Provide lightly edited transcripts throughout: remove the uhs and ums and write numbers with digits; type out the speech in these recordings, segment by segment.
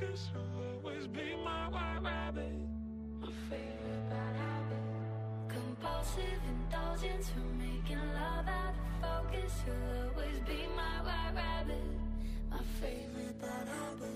focus. You'll always be my white rabbit. My favorite bad habit. Compulsive indulgence from making love out of focus. You'll always be my white rabbit. My favorite bad habit.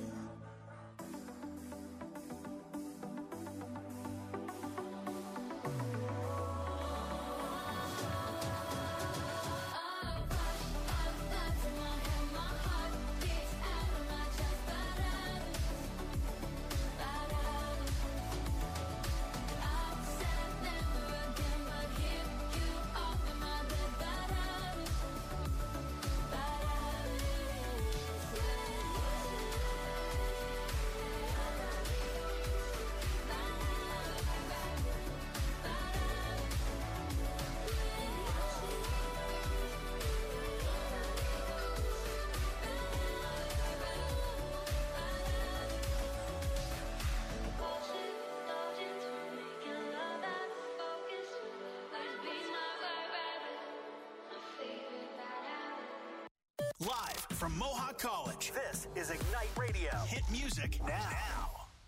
Live from Mohawk College, this is Ignite Radio. Hit music now.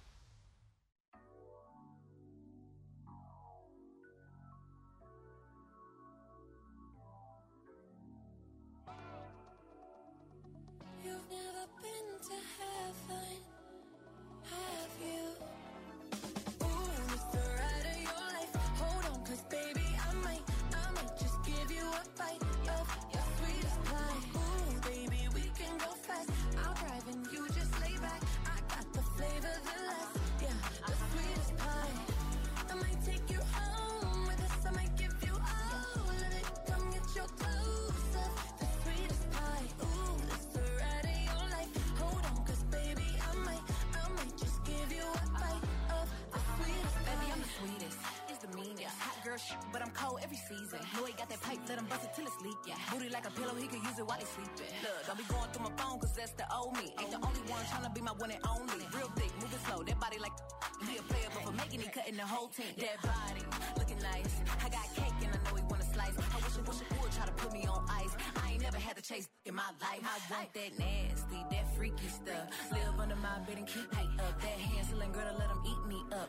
You've never been to heaven, have you? Ooh, it's the ride of your life. Hold on, 'cause baby, I might just give you a bite of your sweetest pie. Ooh, baby, we can go fast. I'll drive and you just lay back. I got the flavor, the last, yeah, the sweetest pie. I might take you home with us. I might give you all of it. Come get your dose of the sweetest pie. Ooh, it's the ride of your life. Hold on, 'cause baby, I might just give you a bite of the sweetest pie. Baby, I'm the sweetest. It's the meanest. Hot girl shit, but I'm cold every season. Know he got that pipe, let him bust it till it's leak. Yeah. Booty like a pillow, he could use it while he sleeping. Look, don't be going through my phone, 'cause that's the old me. Ain't the only one tryna be my one and only. Real thick, moving slow, that body like he a player, but for making it, cutting the whole team. That body, looking nice. I got cake and I know he wanna slice. I wish it would try to put me on ice. I ain't never had to chase in my life. I want that nasty, that freaky stuff. Live under my bed and keep height up. That Hansel and Gretel, let him eat me up.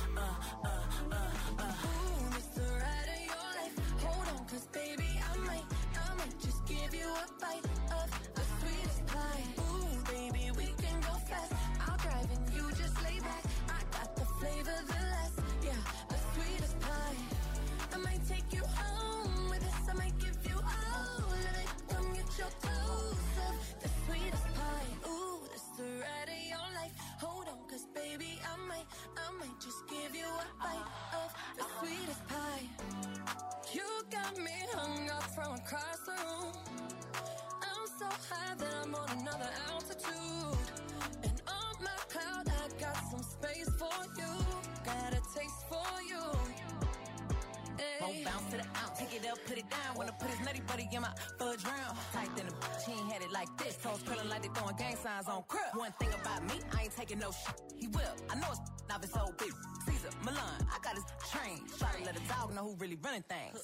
Ooh, it's the ride of your life. Hold on, 'cause baby, I might just give you a bite of the sweetest pie. Ooh, baby, we can go fast. I'll drive and you just lay back. I got the flavor, the last, yeah, the sweetest pie. I might take you home with us. I might give you all of it. Come get your dose of the sweetest pie. Ooh, it's the ride of your life. Hold on, 'cause baby, I might just give you a bite of the sweetest pie. You got me hung up from across the room. I'm so high that I'm on another altitude. And on my cloud, I got some space for you. Got a taste for you. Won't bounce to the ounce, take it up, put it down. Wanna put his nutty buddy in my fudge round. Tight than a she ain't had it like this. Toes curling like they throwing gang signs on crib. One thing about me, I ain't taking no shit. He will, I know it's now it's so big. Caesar, Milan, I got his train. Try to let a dog know who really running things.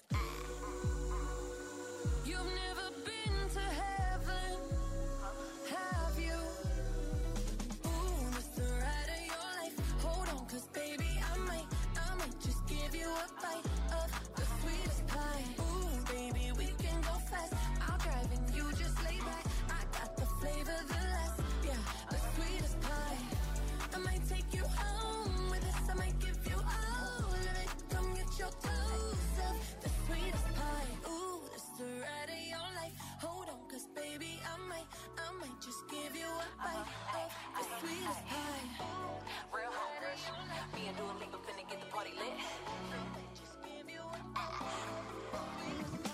You've never been to heaven, have you? Ooh, it's the ride of your life. Hold on, 'cause baby, I might just give you a bite of the sweetest pie. Ooh, baby, we can go fast. I'll drive and you just lay back. I got the flavor, the last, yeah, the sweetest pie. I might take you home with us. I might give you all of it. Come get your dose of the sweetest pie. Ooh, it's the ride of your life. Hold on, 'cause baby, I might just give you a bite of the sweetest pie. Real hot rush. Me and Dua Lipa finna get the party lit. Just give you a sweetest pie.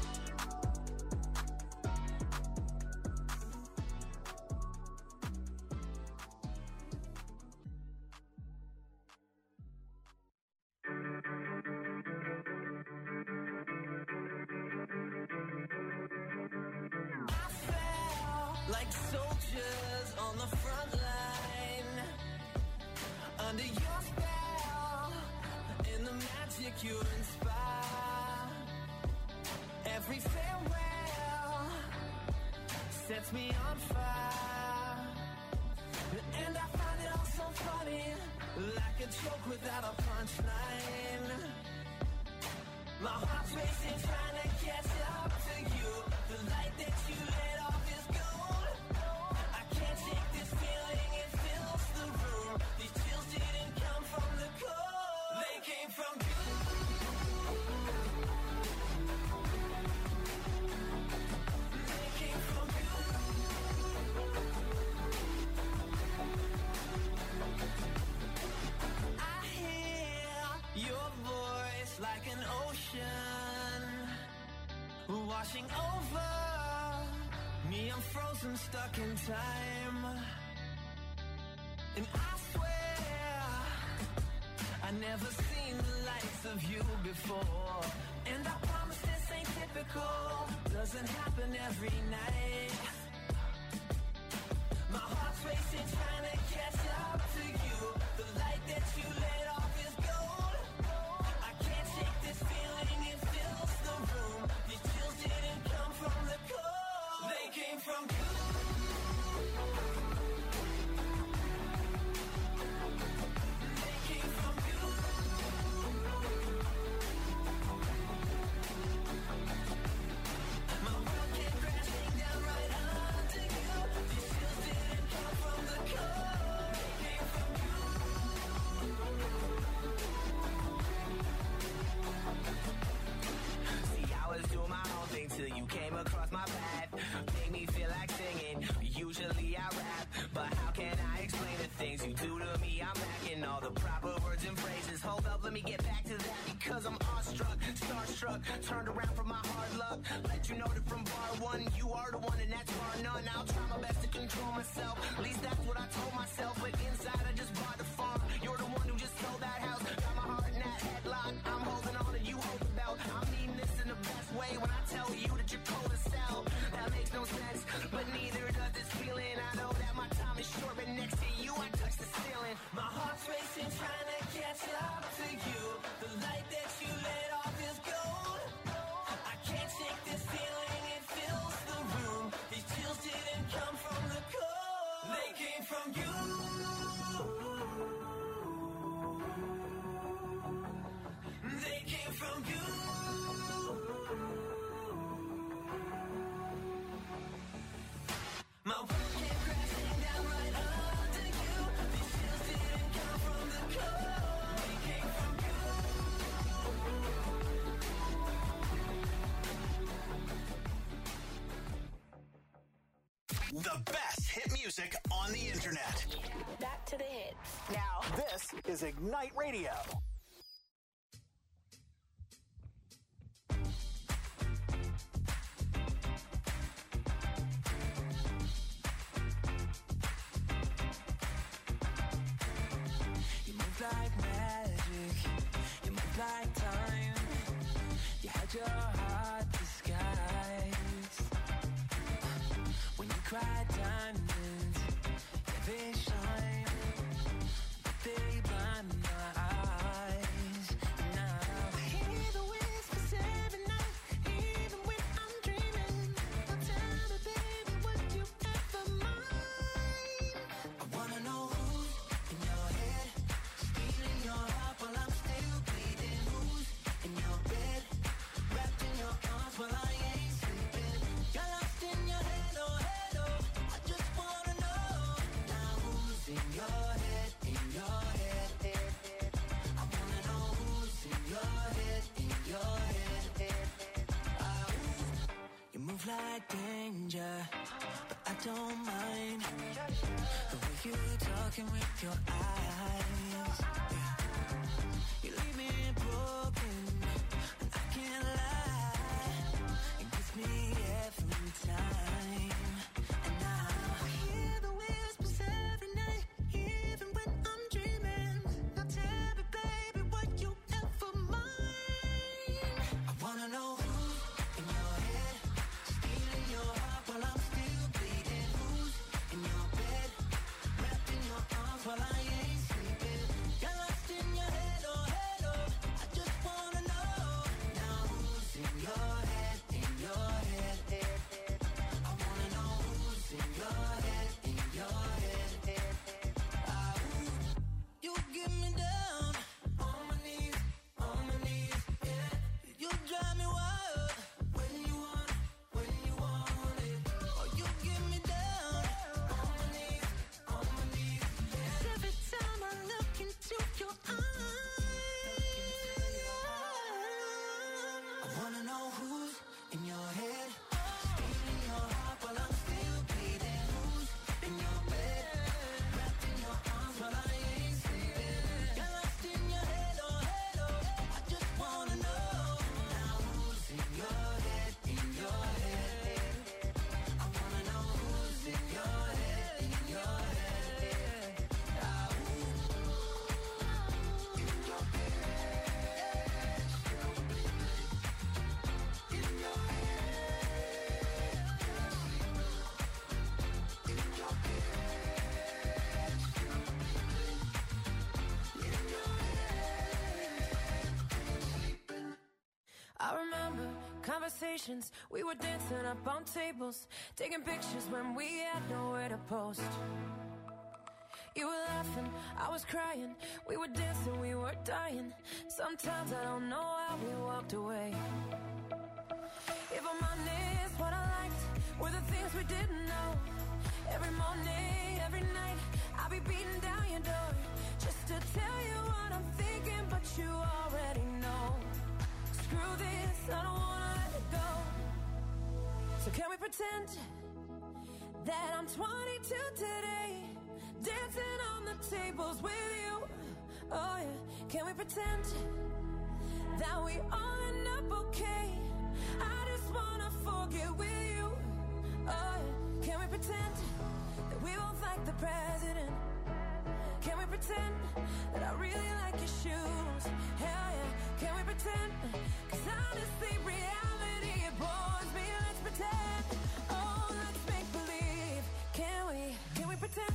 Like soldiers on the front line, under your spell, in the magic you inspire. Every farewell sets me on fire, and I find funny, like a joke without a punchline. My heart's racing, trying to catch up to you. The light that you lit off is gold. I can't shake this feeling, it fills the room. These chills didn't come from the cold, they came from you. Like an ocean washing over me, I'm frozen, stuck in time. And I swear I never seen the likes of you before. And I promise this ain't typical, doesn't happen every night. My heart's racing, trying to catch up to you. The light that you lit off is gold. I can't shake this feeling, it fills the room. These chills didn't come from the cold, they came from you. They came from you. My world came crashing down right under you. These chills didn't come from the cold, they came from you. See, I was doing my own thing till you came across my path. Made me feel like singing. Usually I rap, but how can I explain the things you do to me? I'm lacking all the proper words and phrases. Hold up, let me get back to that because I'm awestruck, starstruck, turned around from my hard luck. Let you know that from bar one, you are the one and that's bar none. I'll try my best to control myself. At least that's what I told myself. But inside I just bought the farm. You're the one who just sold that house. Got my heart in that headlock. I'm holding on and you hold the belt. I mean this in the best way when I tell you that you're cold as hell. That makes no sense, but neither does this feeling. I know that my time is short, but next to you I touch the ceiling. My heart's racing, trying to catch up to you. The light that you lit off is gold. I can't shake this feeling, it fills the room. These chills didn't come from the cold, they came from you. They came from you. My world came crashing down right under you. These chills didn't come from the cold, they came from you. The best hit music on the internet. Back to the hits. Now, This is Ignite Radio. You move like magic, you move like time. You had your heart disguised. When you cry diamonds, yeah, they shine, but they blind my eyes. Now I hear the whispers every night, even when I'm dreaming. Now tell me, baby, would you ever mind? I wanna know who's in your head, stealing your heart while I'm still bleeding. Who's in your bed, wrapped in your arms while I ain't sleeping. You're lost in your head, oh, I just wanna know. Now who's in your head, in your head, I wanna know who's in your head, in your head. You move like danger, but I don't mind the way you talking with your eyes. Yeah. You leave me broken, and I can't lie. It gets me every time. And now I hear the whispers every night, even when I'm dreaming. Now tell me, baby, would you ever mind? I wanna know who's in your head, stealing your heart while I'm still bleeding. Who's in your bed, wrapped in your arms while I ain't sleeping. conversations. We were dancing up on tables, taking pictures when we had nowhere to post. You were laughing, I was crying. We were dancing, we were dying. Sometimes I don't know how we walked away. If I'm honest, what I liked were the things we didn't know. Every morning, every night, I'll be beating down your door just to tell you what I'm thinking, but you already know. Screw this, I don't wanna let it go. So can we pretend that I'm 22 today, dancing on the tables with you? Oh yeah, can we pretend that we all end up okay? I just wanna forget with you. Oh yeah, can we pretend that we both like the president? Can we pretend that I really like your shoes? Hell yeah, can we pretend? 'Cause honestly, reality, it bores me. Let's pretend. Oh, let's make believe. Can we pretend?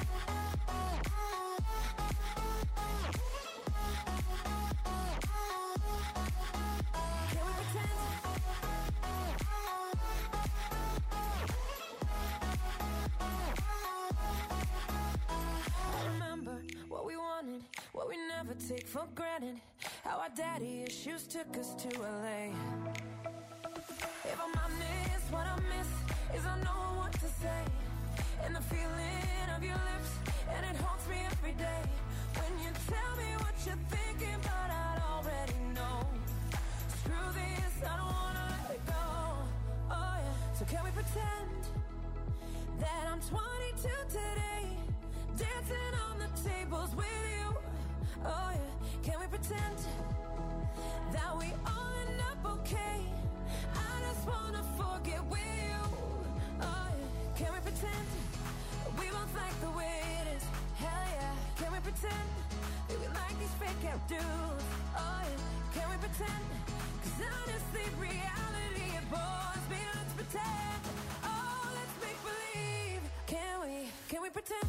What we never take for granted. How our daddy issues took us to LA. If I'm honest, what I miss is I know what to say. And the feeling of your lips, and it haunts me every day. When you tell me what you're thinking, but I already know. Screw this, I don't wanna let it go. Oh yeah, so can we pretend that I'm 22 today, dancing on the tables with you? Oh yeah, can we pretend that we all end up okay? I just wanna forget with you. Oh yeah, can we pretend that we both like the way it is? Hell yeah, can we pretend that we like these fake out dudes? Oh yeah, can we pretend? 'Cause honestly, reality, it bores me. Let's pretend. Oh, let's make believe. Can we pretend?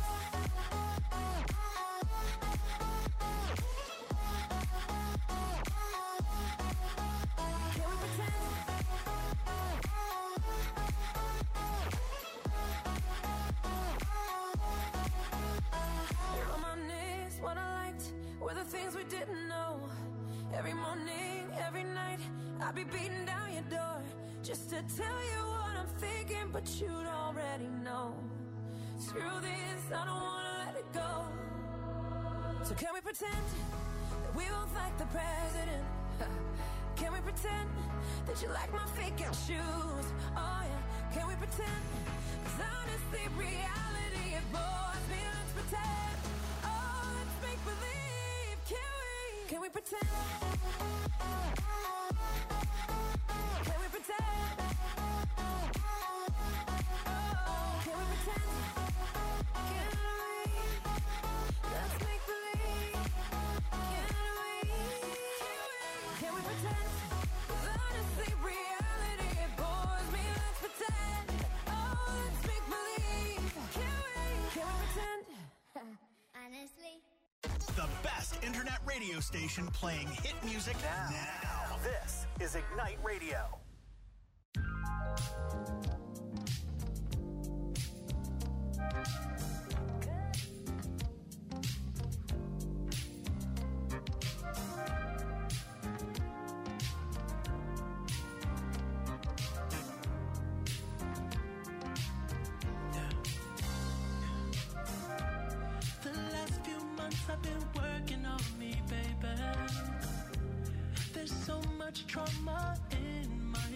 Things we didn't know. Every morning, every night, I'll be beating down your door just to tell you what I'm thinking, but you'd already know. Screw this, I don't wanna let it go. So can we pretend that we both like the president? Can we pretend that you like my fake out shoes? Oh yeah, can we pretend? 'Cause honestly, reality, it bores me. Let's pretend. Oh, let's make believe. Can we pretend? Can we pretend? Oh, can we pretend? Can we? Let's make believe. Can we pretend? 'Cause honestly, reality, it bores me. Let's pretend. Oh, let's make believe. Can we pretend? Honestly. The best internet radio station playing hit music now. This is Ignite Radio. I've been working on me, baby. There's so much trauma in my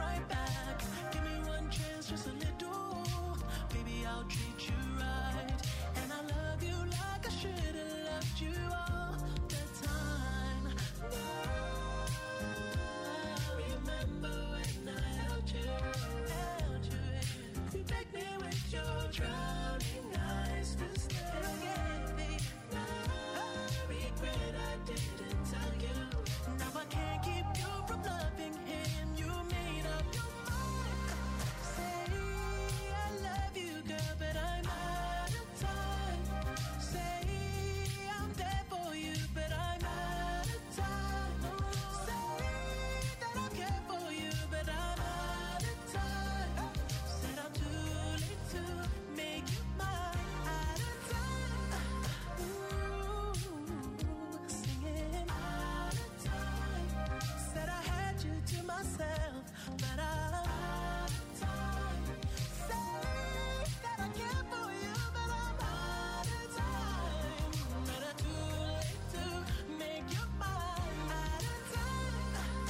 right back. Give me one chance, just a little. Baby, I'll treat you right. And I love you like I should have loved you all the time. Now, remember when I held you. You begged me with your drowning eyes to stay. I regret I didn't tell you. Now I can't keep you from loving him. You made up your mind. Say I love you, girl, but I'm out of time. Say I'm there for you, but I'm out of time. Say that I care for you, but I'm out of time. Said I'm too late to make you mine. Out of time. Ooh, singing out of time. Said I had you to myself, but I'm out of time. Say that I care for you, but I'm out of time. But I'm too late to make you mine. Out of time.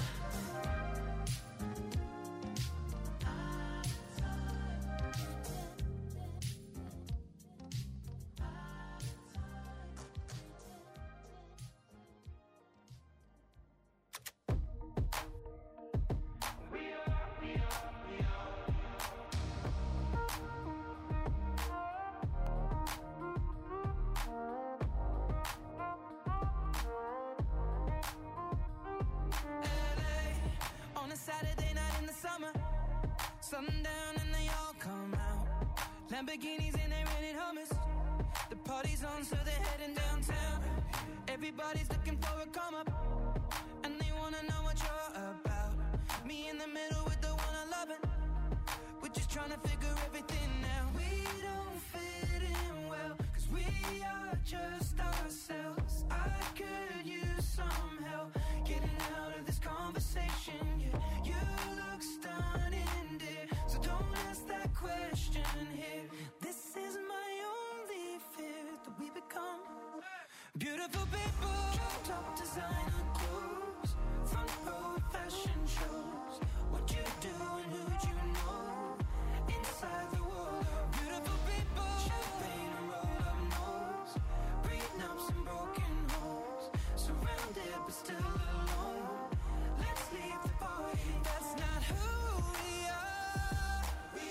On a Saturday night in the summer, sundown and they all come out. Lamborghinis and they rented Hummers. The party's on, so they're heading downtown. Everybody's looking for a come up, and they wanna know what you're about. Me in the middle with the one I love, we're just trying to figure everything out. We don't fit in well, 'cause we are just ourselves. I could use some help getting out of this conversation. Yeah, you look stunning, dear, so don't ask that question here. This is my only fear, that we become beautiful people. Top designer clothes, front row fashion shows. What you do and who'd you know? Inside the world of beautiful people. Champagne and roll up nose, prenups and broken homes. Surrounded but still alone. Let's leave the party. That's not who we are. We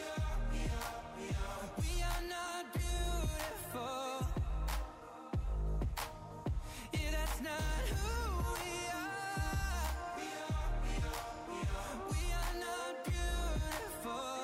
are not beautiful. Yeah, that's not who we are. We are not beautiful.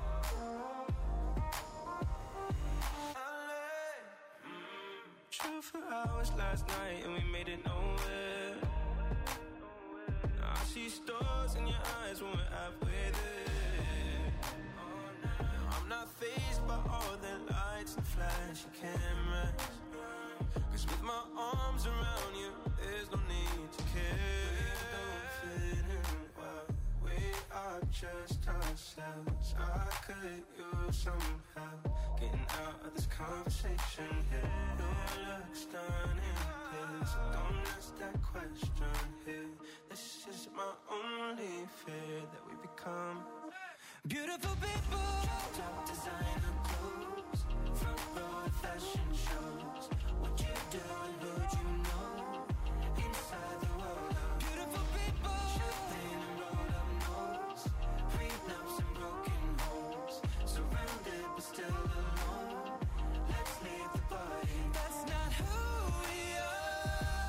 True for hours last night and we made it nowhere. Now I see stars in your eyes when we're halfway there. I'm not fazed by all the lights and flashy cameras, 'cause with my arms around you, there's no need to care. We don't fit in well, we are just ourselves. I could use some help getting out of this conversation here. You look stunning, please, so don't ask that question here. This is my only fear, that we become Beautiful people. top designer clothes, front row fashion shows. What you do and who'd you know? Inside the world of Beautiful people. champagne and roll up nose, prenups and broken homes. Surrounded but still alone. Let's leave the party. That's not who we are.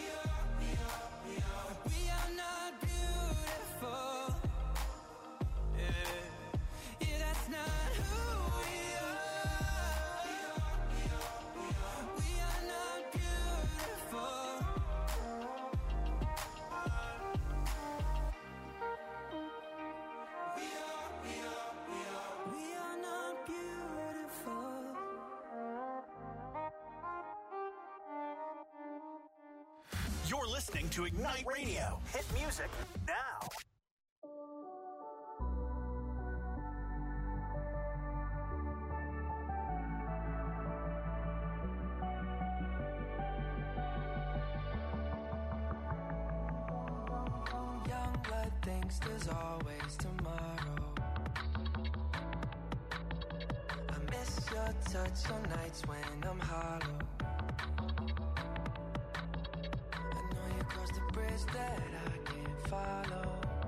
We are not beautiful. Yeah. Yeah, that's not who we are. We are not beautiful. We are not beautiful. You're listening to Ignite Radio. Hit music now. Young blood thinks thinks there's always tomorrow. I miss your touch on nights when I'm hollow. I know you crossed the bridge that I can't follow.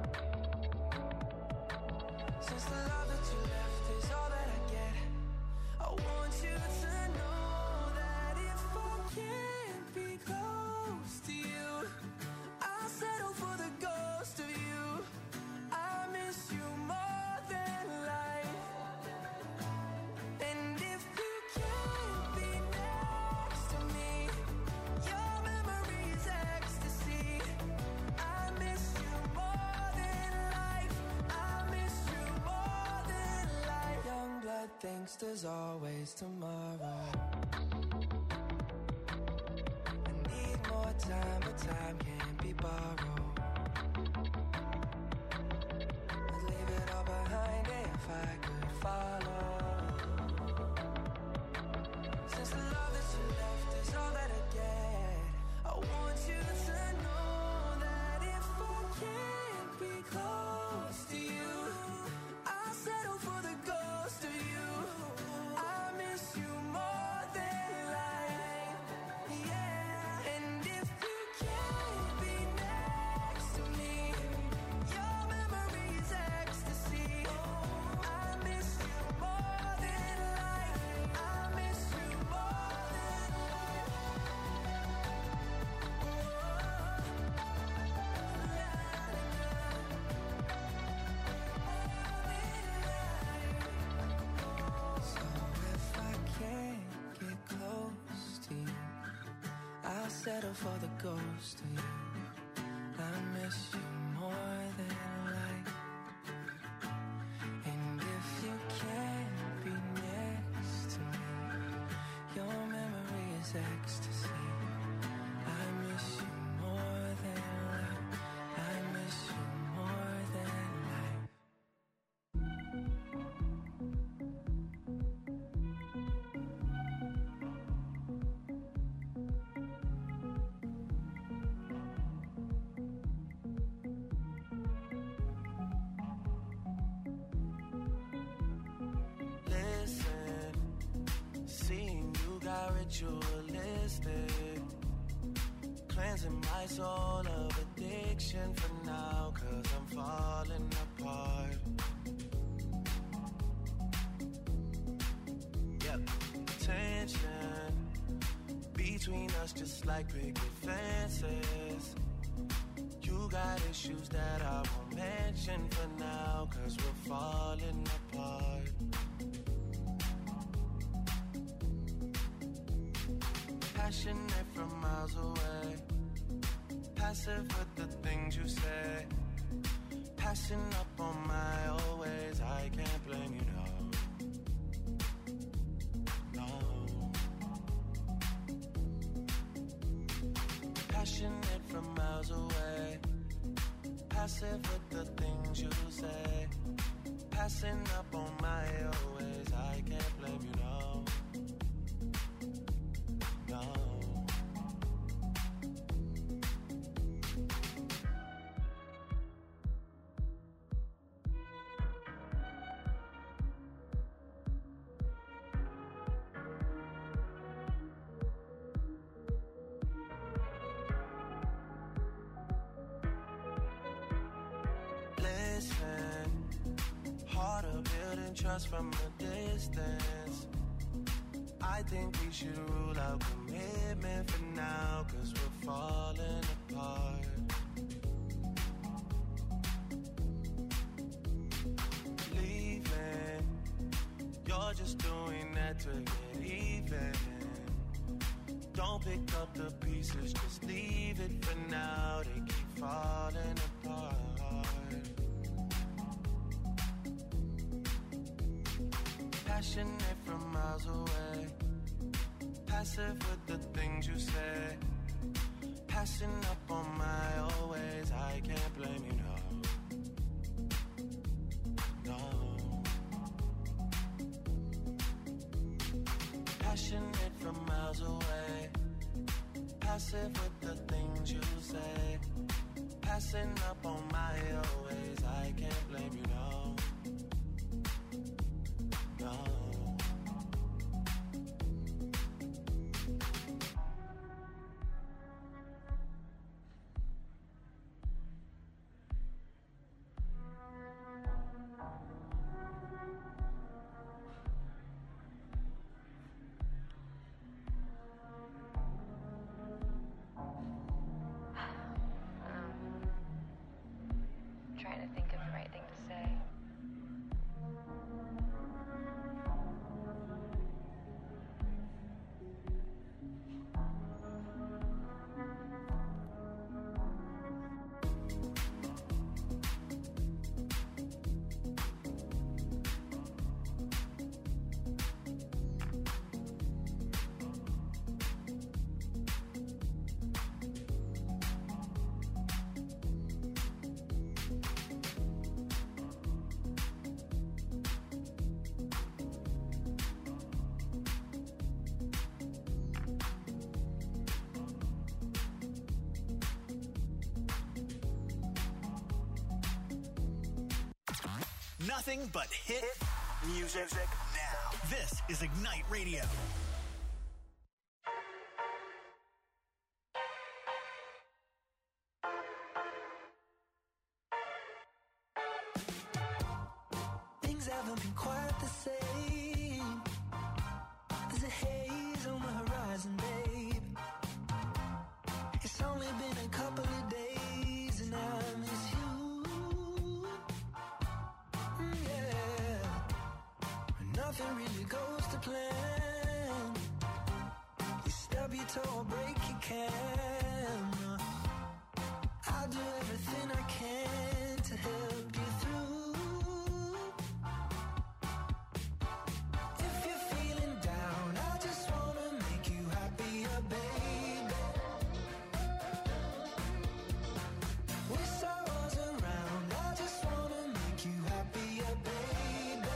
Since the love that you left is all that I get, I want you to know that if I can't be close to you, I'll settle for the ghost of you. I miss you more than life. And if you can't be next to me, your memory is ecstasy. I miss you more than life. I miss you more than life. Young blood thinks there's always tomorrow. I need more time, but time can't be borrowed. I'd leave it all behind if I could follow. Since the love that you left is all that I get, I want you to know that if I can't be close to you, I'll settle for the ghost of you. I miss you more than life, yeah. And if you can't be next to me, your memory is ecstasy. I miss you more than life. I miss you more than life. So if I can't get close to you, I'll settle for the ghost of you. I miss you more than life. And if you can't be next to me, your memory is ecstasy. I miss you more than life. I miss you more than life. Listen, seeing you got ritualistic, cleansing my soul of addiction for now, 'cause I'm falling apart. Yep, tension between us just like picket fences. You got issues that I won't mention for now, 'cause we're falling apart. Passionate from miles away, passive with the things you say, passing up on my old ways. I can't blame you, no. No. Passionate from miles away, passive with the things you say, passing up on my old ways. I can't blame you, no. No. Listen, harder building trust from a distance. I think we should rule out commitment for now, 'cause we're falling apart. Leaving, you're just doing that to get even. Don't pick up the pieces, just leave it for now. They keep falling apart. Passionate from miles away, passive with the things you say, passing up on my old ways. I can't blame you, no. No. Passionate from miles away, passive with the things you say, passing up on my old ways. Nothing but hit music now. This is Ignite Radio. Things haven't been quite the same. There's a haze on the horizon, babe. It's only been a couple of days and I miss you. Yeah. Nothing really goes to plan. You stub your toe or break your camera. I'll do everything I can to help you through. If you're feeling down, I just wanna make you happier, baby. Wish I was around, I just wanna make you happier, baby.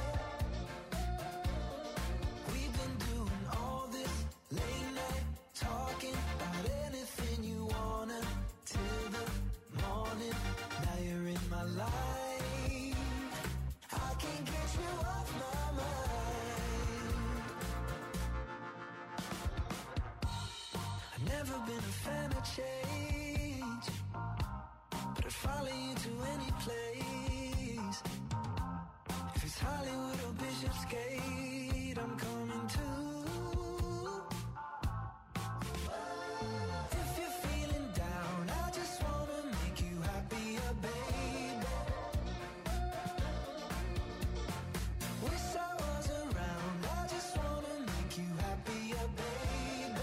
We've been doing all this late night talking about anything you wanna till the morning. Now you're in my life, I can't get you off my mind. I've never been a fan of change, but I'd follow you to any place. If it's Hollywood or Bishopsgate, I'm coming too. If you're feeling down, I just wanna make you happier, baby. Wish I was around, I just wanna make you happier, baby.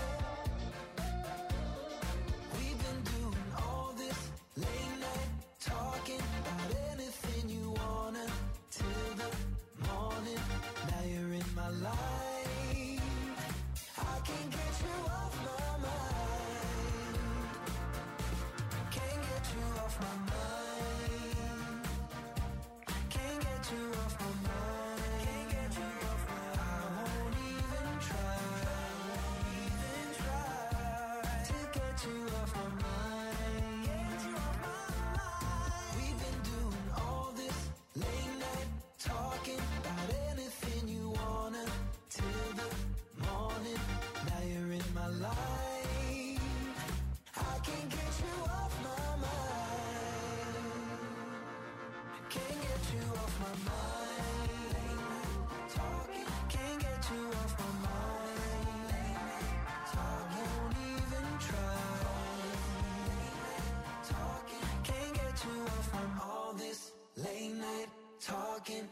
We've been doing all this late night talking about anything you wanna till the morning. Now you're in my life, I can't get you off my mind. Can't get you off my mind. Can't get you off my mind. Can't get you off my mind. I won't even try. Won't even try to get you off my mind. Get you off my mind. We've been doing all this late night talking about anything you wanna till the morning. Now you're in my life, I can't get you off my mind. Can't get you off my mind. Late night talking. Can't get you off my mind. Late night talking. Won't even try. Late night talking. Can't get you off from all this late night talking.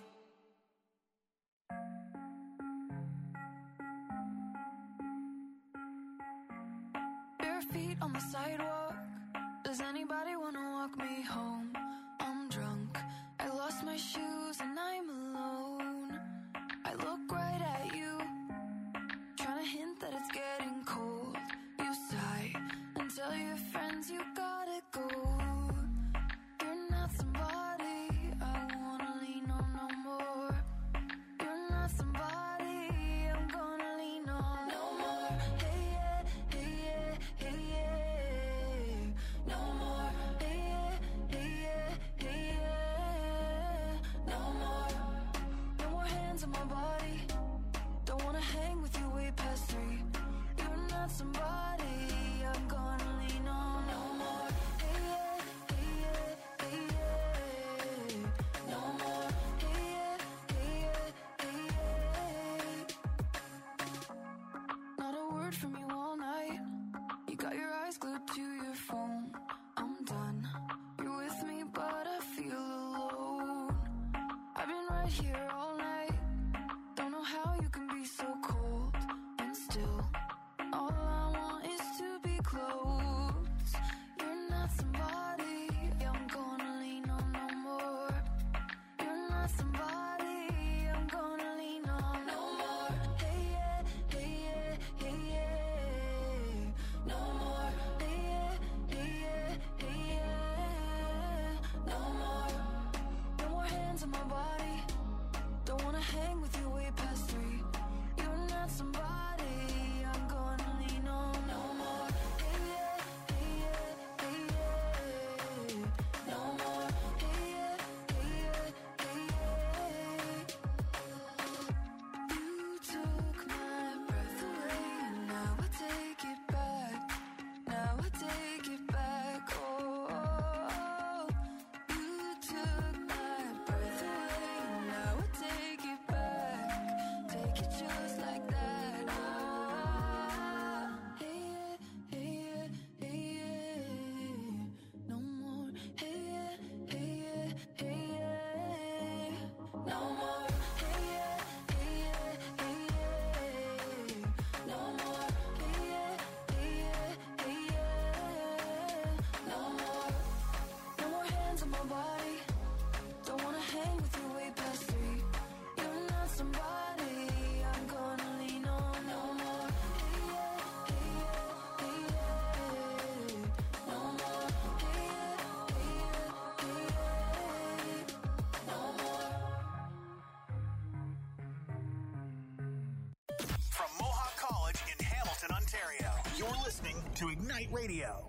Bare feet on the sidewalk. Does anybody wanna walk me home? I'm drunk, I lost my shoes and I'm alone. I look right at you, trying to hint that it's getting cold. You sigh and tell your friends you gotta go. You're not somebody I wanna lean on no more. You're not somebody I'm gonna lean on no more. Hey yeah, hey yeah, hey yeah. No more. Hey yeah, hey yeah, hey yeah. No more. No more hands on my body. Don't wanna hang with you way past 3. You're not somebody I'm gonna lean on no more. Hey yeah, hey yeah, hey yeah. No more. Hey yeah, hey yeah, hey yeah. Not a word from you all night. You got your eyes glued to your phone. I'm done. You're with me, but I feel alone. I've been right here all night. Don't know how you can be so cold and still. All I want is to be close. You're not somebody I'm gonna lean on no more. You're not somebody I'm gonna lean on no more. Hey yeah, hey yeah, hey yeah. No more. Hey yeah, hey yeah, hey yeah. No more. No more hands on my body. to Ignite Radio.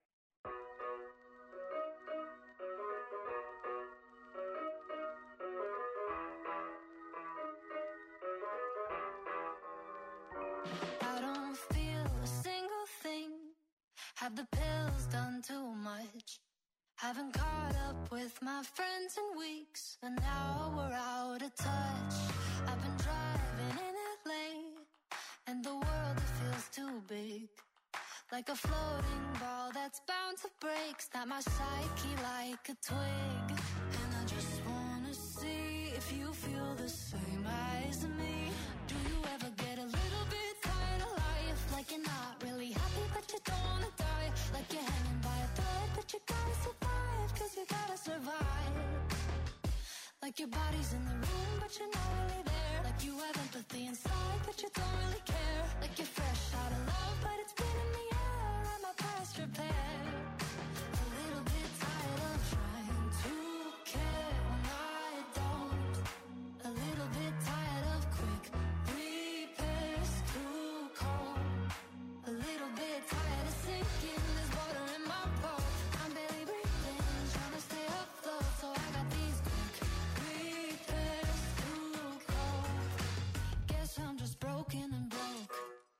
I don't feel a single thing. Have the pills done too much? Haven't caught up with my friends in weeks, and now we're out of touch. I've been driving in LA, and the world it feels too big. Like a floating ball that's bound to break. Snap my psyche like a twig. And I just wanna see if you feel the same as me. Do you ever get a little bit tired of life? Like you're not really happy but you don't wanna die. Like you're hanging by a thread but you gotta survive. Cause you gotta survive. Like your body's in the room but you're not really there. Like you have empathy inside but you don't really care. Like you're fresh out of love but it's been in the air. I'm a past repair. A little bit tired of trying to care when I don't. A little bit tired of quick repairs too cold. A little bit tired of sinking. There's water in my boat. I'm barely breathing, trying to stay afloat. So I got these quick repairs too cold. Guess I'm just broken and broke.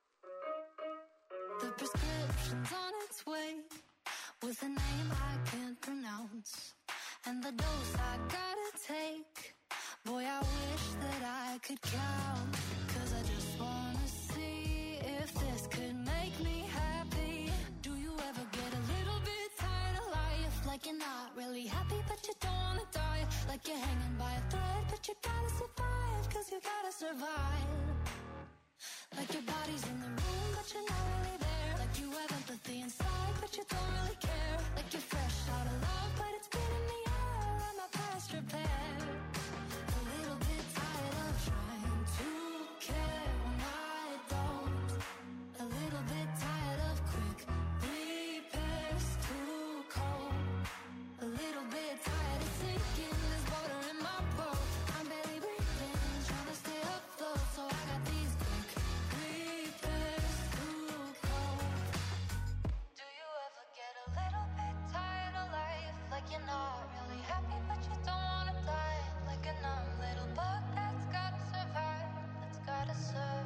The prescription's on its way with a name I can't pronounce, and the dose I gotta take. Boy, I wish that I could count. Cause I just wanna see if this could make me happy. Do you ever get a little bit tired of life? Like you're not really happy but you don't wanna die. Like you're hanging by a thread but you gotta survive. Cause you gotta survive. Like your body's in the room but you're not really there. Like you have empathy inside but you don't really care. Like you're fresh out of love but it's been in the air. I'm a past repair. A little bit tired of trying to care when I don't. A little bit tired of quick repairs too cold. A little bit tired of sinking. There's water in my boat. I'm barely breathing, trying to stay afloat. So I got these quick repairs too cold. Do you ever get a little bit tired of life? Like you're not really happy but you don't wanna die. Like a numb little bug that's gotta survive. That's gotta survive.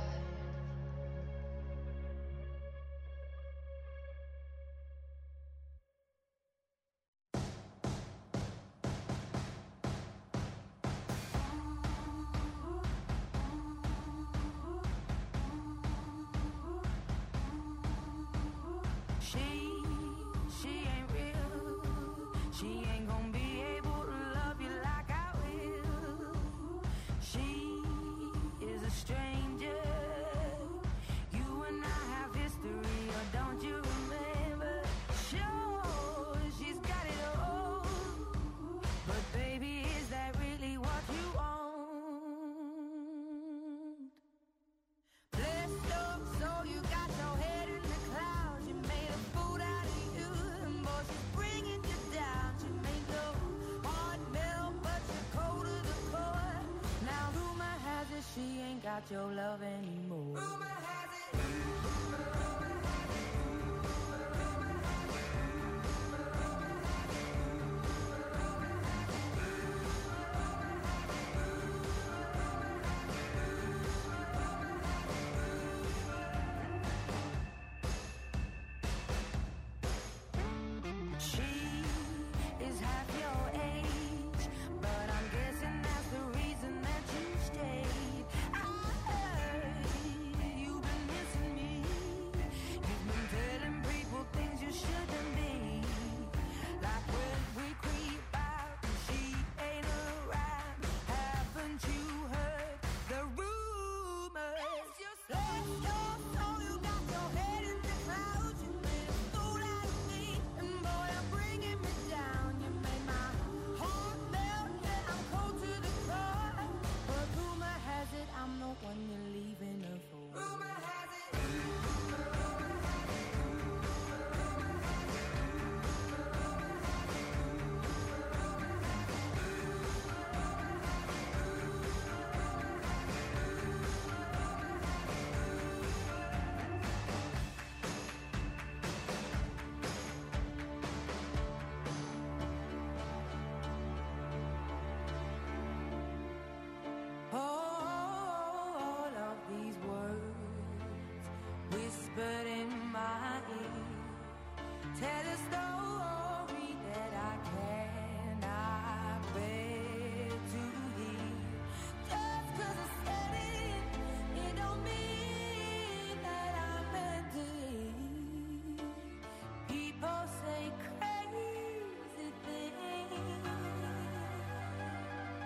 She ain't real. She ain't gonna be able to love you like I will. She is a stranger. You and I have history, or don't you remember? Sure, she's got it all. But baby, is that really what you want? Blessed up, so you got your head in the clouds. You made a fool out of you, and boy, she's bringing you down. She made your heart melt, but you're cold to the core. Now rumor has it she ain't got your love anymore. Rumor has it. She is half your age, but I'm guessing that's the reason that you stayed. I heard you've been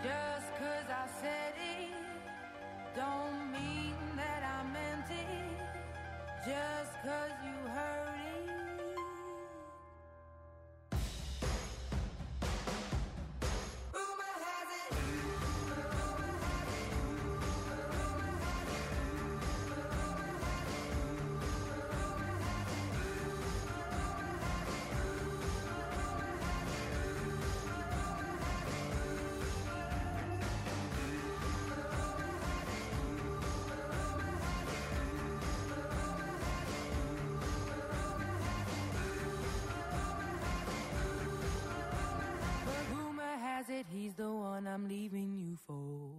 Just 'cause I said it don't mean that I meant it. Just 'cause you heard it. Rumor has it. But rumor has it he's the one I'm leaving you for.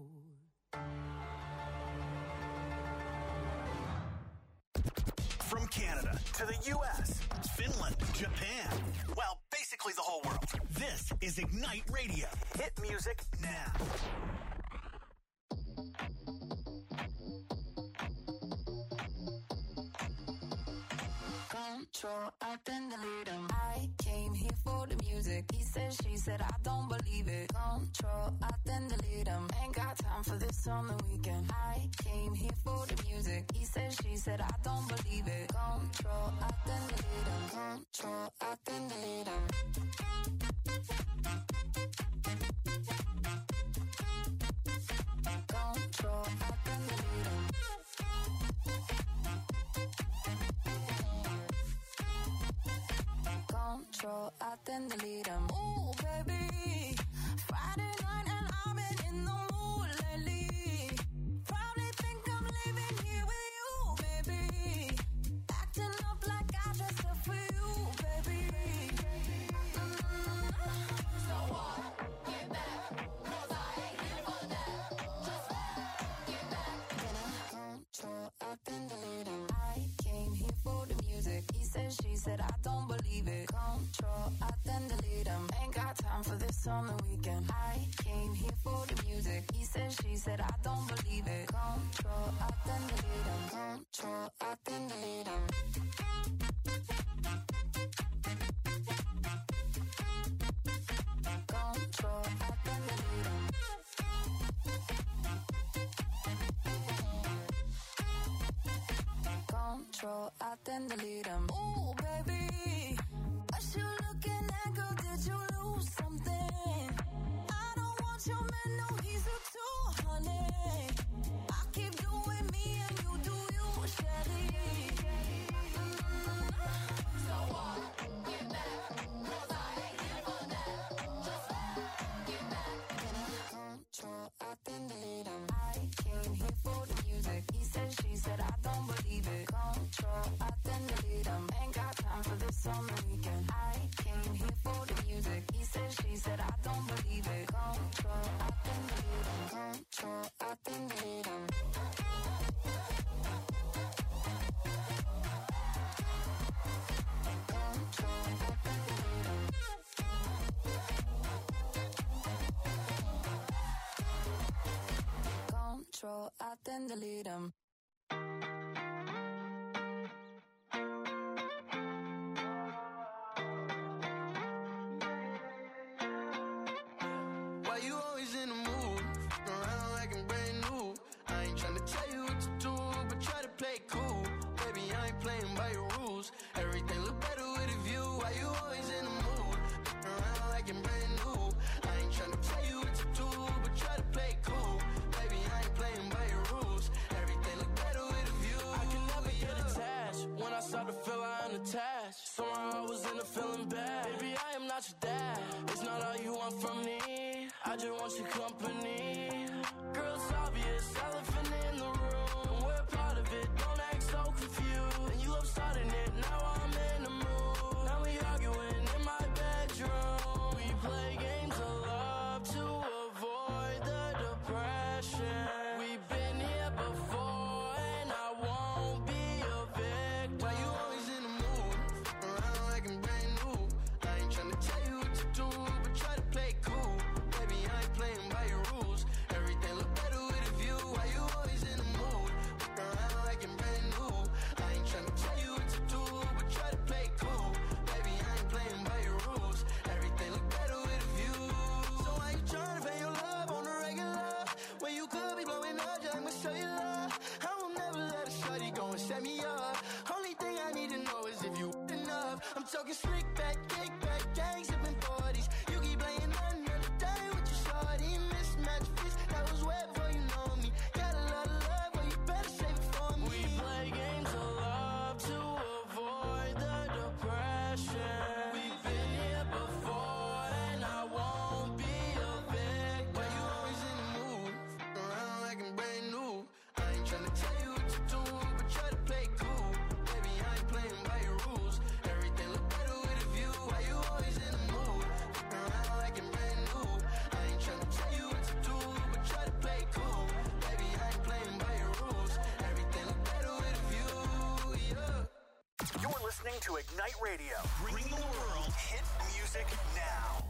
From Canada to the U.S., Finland, Japan, well, basically the whole world. This is Ignite Radio. Hit music now. Control, I then delete him. I came here for the music. He said, she said, I don't believe it. Control, I then delete him. Ain't got time for this on the weekend. I came here for the music. He said, she said, I don't believe it. Control, I then delete him. Control, I then delete him. Control, I then delete him. Control, I then delete him. Ooh, baby, Friday night and I've been in the mood lately. Probably think I'm leaving here with you, baby. Acting up like I dressed up for you, baby. So what? Get back, 'cause I ain't here for that. Just get back. Control, I then delete him. I came here for the music. He said, she said, I don't believe it. Control, I then delete him. Ain't got time for this on the weekend. I came here for the music. He said, she said, I don't believe it. Control, I then delete him. Control, I then delete him. Control, I then delete him. Control, I then delete him. Ooh, baby, what you looking at, girl? Did you lose something? I don't want your man, no, he's a 200. I keep doing me and you do you, Shelly. So what? Get back, 'cause I ain't here for that. Just get back. Control, I then delete him. I came here for the music. He said, she said, I don't believe it. Control, I then delete him. Ain't got time for this on the weekend. I came here for the music. He said, she said, I don't believe it. Control, I then delete him. Control, I then delete him. Control, I then delete him. Control, I then delete him. Why you always in the mood? Around like I'm brand new. I ain't tryna tell you what to do, but try to play it cool. Baby, I ain't playing by your rules. Everything look better with a view. Why you always in the mood? Around like I'm brand new. I ain't tryna tell you what to do, but try to play it cool. Baby, I ain't playing by your rules. Everything look better with a view. I can never get attached. When I start to feel I am attached, somehow I was in a feeling bad. Baby, I am not your dad. It's not all you want from me. I just want your company. Girl, it's obvious, elephant in the room. We're part of it, don't act so confused. And you love starting it, now I'm in the mood. Now we arguing in my bedroom. We play games of love to avoid the depression. We've been here before and I won't be a victim. Why you always in the mood? Around like I'm brand new. I ain't tryna tell you what to do, but try to play it cool. Baby, I ain't playing by your rules. Everything look better with a view. Why you always in the mood? Around like I'm brand new. I ain't tryna tell you what to do, but try to play to Ignite Radio. Bring the world hit music now.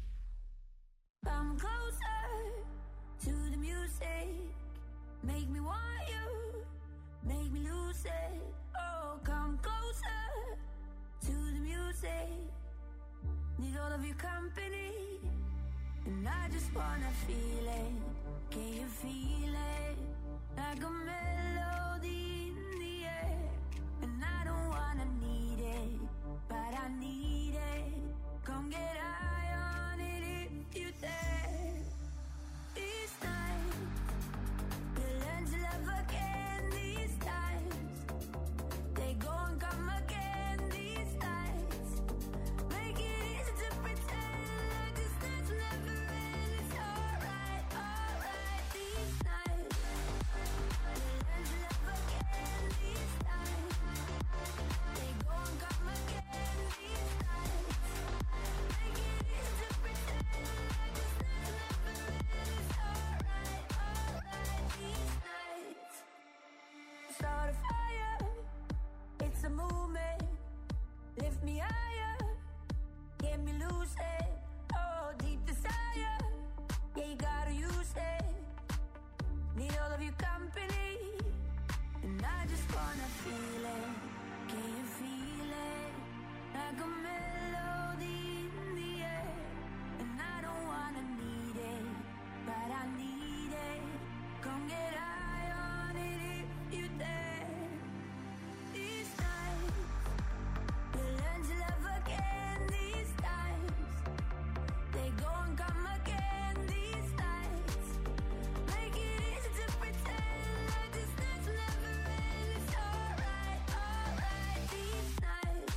Come closer to the music. Make me want you. Make me lose it. Oh, come closer to the music. Need all of your company. And I just wanna feel it. Can you feel it? Like a melody in the air. And I don't wanna need it, but I need it. Come get high on it if you dare. These nights, we'll learn to love again. These times, they go and come again. These nights, make it easy to pretend like this night's never end. It's alright, alright. These nights, we'll learn to love again. These times, they go and come again. These nights, make it easy to pretend like this night's never end. It's alright, alright. These nights, start a fire. It's a movement. Lift me higher. Get me loose it. Oh, deep desire. Yeah, you gotta use it. Need all of your company. And I just wanna feel it. Can you feel it? Like a melody in the air. And I don't wanna need it, but I need it. Come get high on it if you dare. These nights, we'll learn to love again. These times, they go and come again. These nights, make it easy to pretend like this night's never end. It's alright, alright. These nights,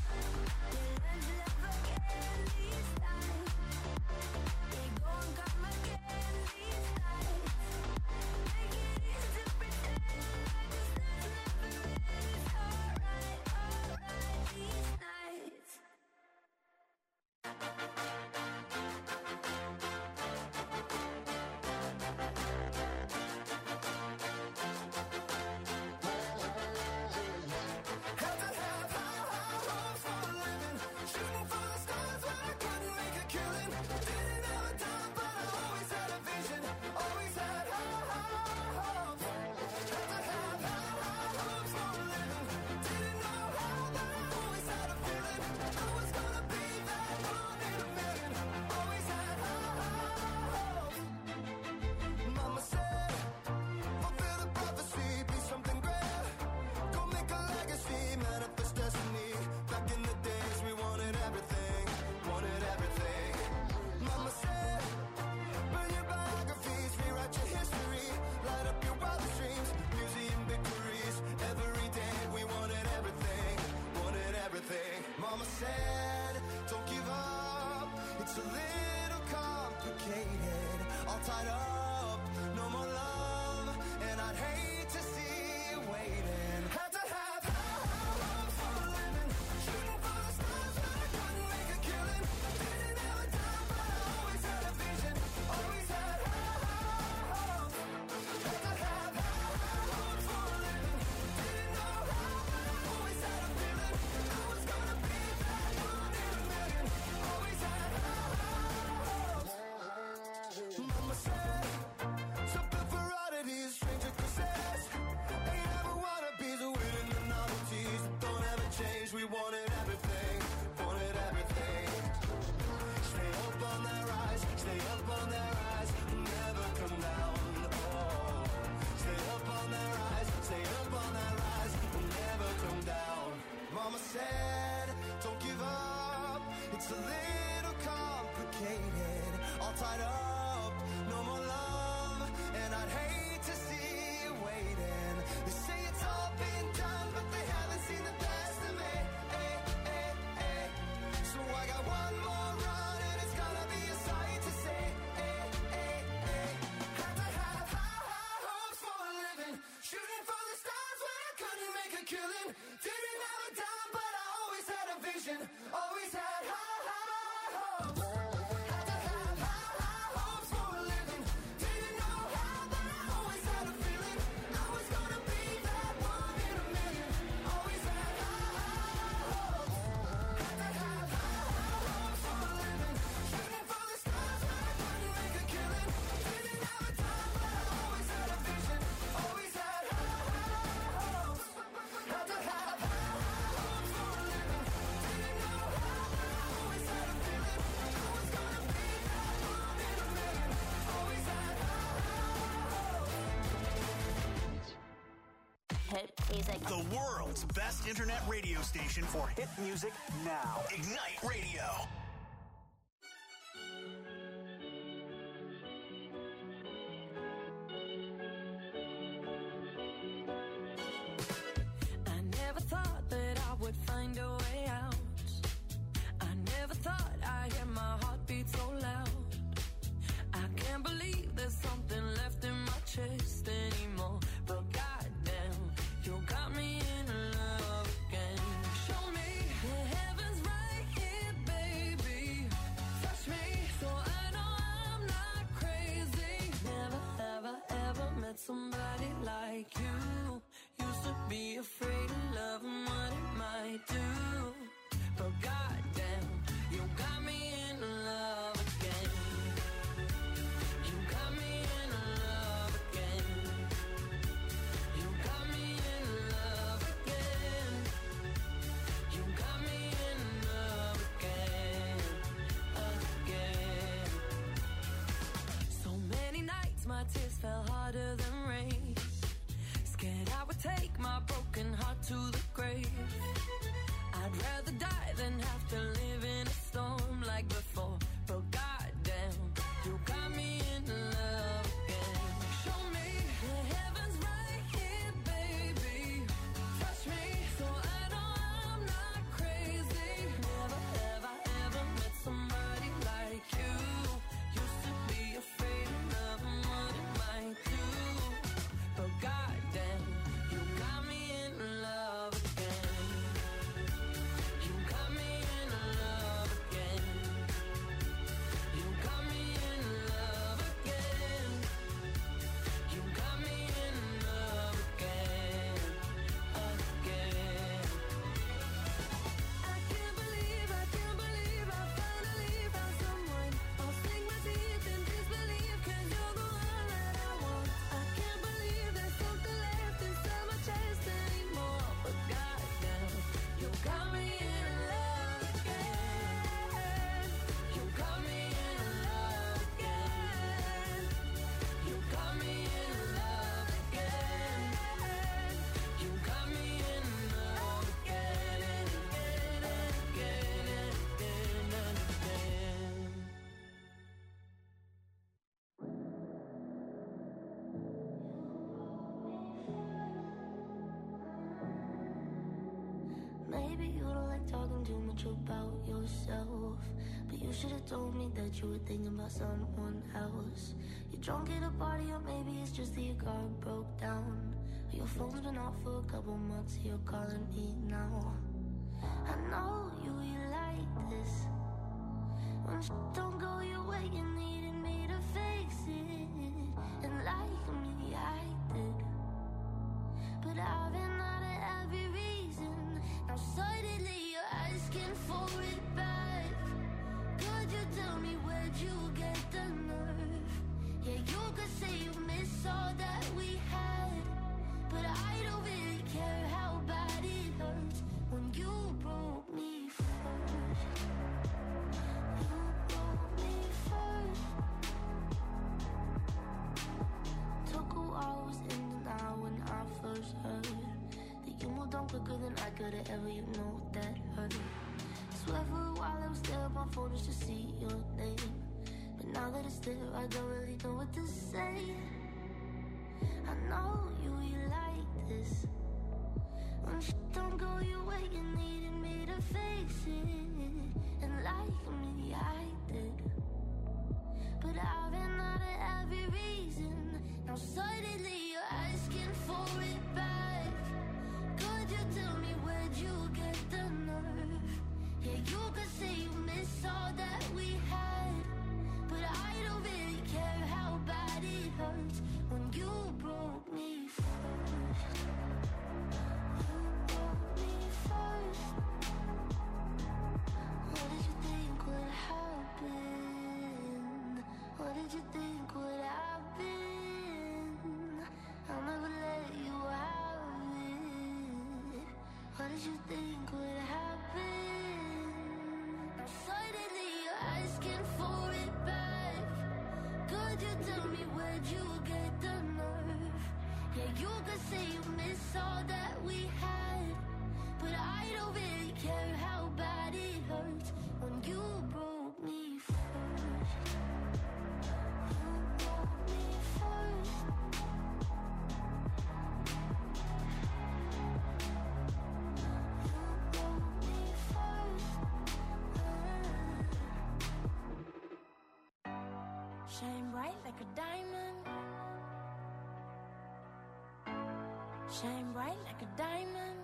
we'll learn to love again. These times, they go and come again. These nights, make it easy to pretend like this night's never end. It's alright, alright. These nights. Mama said, fulfill the prophecy, be something great. Go make a legacy, manifest destiny. Back in the days, we wanted everything, wanted everything. Mama said, burn your biographies, rewrite your history, light up your wildest dreams, museum victories. Every day, we wanted everything, wanted everything. Mama said, don't give up, it's a little complicated. All tied up, no more love, and I'd hate to see you waiting. Had to have high hopes for a living, shooting for the stars, but I couldn't make a killing. Didn't have a time, but I always had a vision, always had high hopes. Had to have high hopes for a living, didn't know how, but I always had a feeling I was gonna be that one in a million. Always had high hopes. Mama said, something for oddities, stranger success. Ain't ever wannabes, winning the novelties that don't ever change. We wanted everything, wanted everything. Stay up on that rise, stay up on that rise, never come down. Oh, stay up on that rise, stay up on that rise, never come down. Mama said, don't give up, it's a little complicated. All tied up, no more love, and I'd hate to see you waiting. They say it's all been done, but they haven't seen the best of me. So I got one more run, and it's gonna be a sight to see. Music. The world's best internet radio station for hit music now. Ignite Radio. I never thought that I would find a way out. I never thought I'd hear my heartbeat so loud. I can't believe there's something left in my chest anymore. But goddamn, you got me in love again. Show me the heavens right here, baby. Touch me so I know I'm not crazy. Never, ever, ever met somebody like you. Used to be afraid of love and what it might do. But goddamn, you got me in love again. You got me in love again. You got me in love again. You got me in love again, again. So many nights my tears fell harder than rain. Scared I would take my broken heart to the grave. I'd rather die than have to live in a storm like before. But goddamn, you got me in love again. Show me the heavens right here, baby. Touch me so I know I'm not crazy. Never, ever, ever met somebody like you. Used to be afraid of love and what it might do. But goddamn, you got me in love again. You got me in love again. You got me in love again. You got me in love again, again. I can't believe I finally found someone. I'll sink my teeth in disbelief 'cause you're the one that I want. I can't believe there's something left inside my chest anymore. But goddamn, you got me in love again. You got me in love again. You got me in love again. You got me in love again and again and again and again and again. Maybe you don't like talking too much about yourself, but you should have told me that you were thinking about someone else. You're drunk at a party, or maybe it's just that your car broke down. Or your phone's been off for a couple months, so you're calling me now. I know you like this. When shit don't go your way, you needed me to fix it. And like me, I did. But I've been out of every reason. Now suddenly you're asking for it back. Could you tell me where'd you get the nerve? Yeah, you could say you miss all that we had, but I don't really care how bad it hurts when you broke me first. You broke me first. Took a while, was in denial when I first heard that you moved on quicker than I could've ever, you know that hurt. Swear for a while I was there on my phone just to see your name, but now that it's there, I don't really know what to say. I know you like this. When shit don't go your way, you needed me to fix it. And like me, I did. But I've been out of every reason. Now suddenly you're asking for it back. Could you tell me where'd you get the nerve? Yeah, you could say you miss all that we had, but I don't really care how bad it hurts when you broke me first. You broke me first. What did you think would happen? What did you think would happen? I'll never let you have it. What did you think would happen? Now suddenly you're asking for it back. Could you tell me where'd you get the nerve? Yeah, you could say you miss all that we had, but I don't really care how bad it hurts when you broke me first. You broke me first. You broke me first. Shine bright like a diamond. Shine bright like a diamond.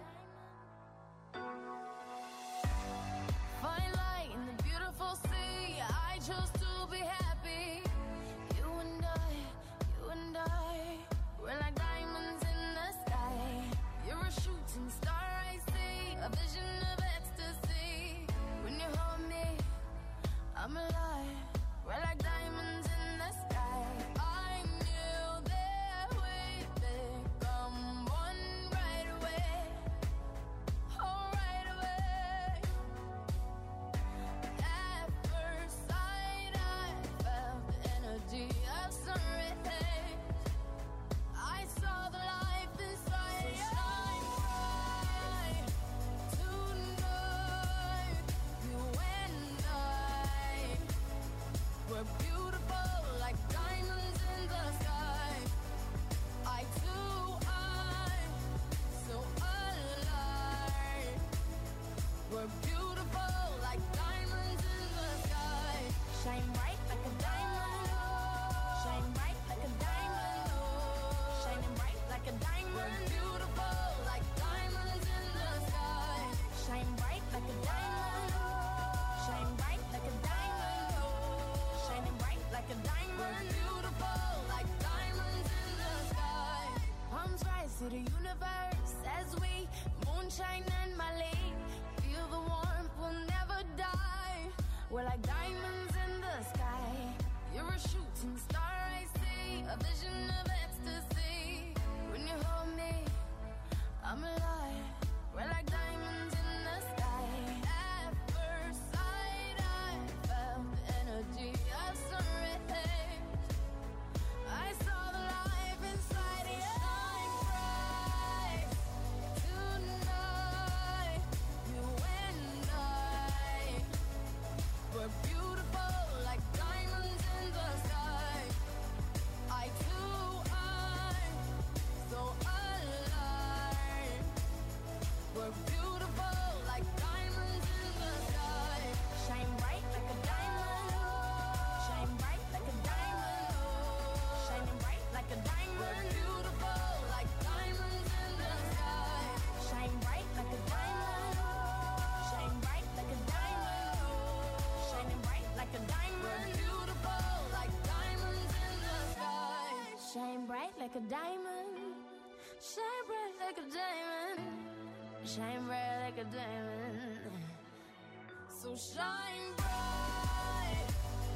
Fine light in the beautiful sea. I chose to be happy. You and I, we're like diamonds in the sky. You're a shooting star, I see, a vision of ecstasy. When you hold me, I'm alive. We're like diamonds in the sky. I knew that we'd become one right away. Oh, right away. At first sight, I felt the energy of sun rays. I saw the life inside you. Shine bright tonight. You and I, we're beautiful like diamonds in the sky. Eye to eye, so alive. We're beautiful like diamonds in the sky. Shine bright like a diamond. Shine bright like a diamond. Shining bright like a diamond. We're beautiful like diamonds in the sky. Shine bright like a diamond. Shine bright like a diamond. Shining bright like a We're diamond. beautiful like diamonds in the sky. Palms rise to the universe as we moonshine and Malay. Feel the warmth, we'll never die. We're like diamonds in the sky. You're a shooting star, I see, a vision of ecstasy. When you hold me, I'm alive. We're like diamonds in the sky. At first sight, I felt the energy of sun rays. I saw the life inside you. Shine bright tonight. You and I, we're beautiful like diamonds in the sky. Eye to eye, so alive. We're beautiful like diamonds in the sky. Shine bright like a diamond. Shine bright like a diamond. Shining bright like a We're diamond. beautiful like diamonds in the sky. Shine bright like a diamond. Shine bright like a diamond. Shining bright like a We're diamond. beautiful like diamonds in the sky. Shine bright like a diamond. Shine bright like a diamond. Shine bright like a diamond. So shine bright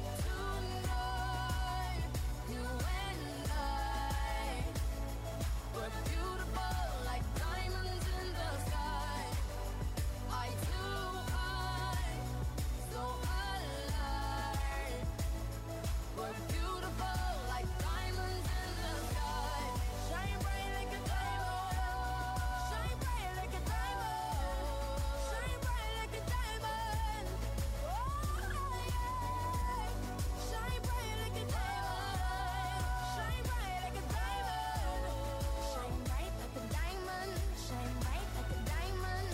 tonight. You and I, we're beautiful like diamonds in the sky. Eye to eye, so alive. We're beautiful like diamonds in the sky. Shine bright like a diamond. Shine bright like a diamond. Shine bright like a diamond. Oh yeah. Shine bright like a diamond. Shine bright like a diamond. Shine bright like a diamond. Shine bright like a diamond.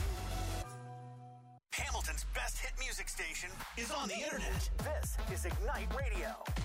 Hamilton's best hit music station is on the internet. This is Ignite Radio.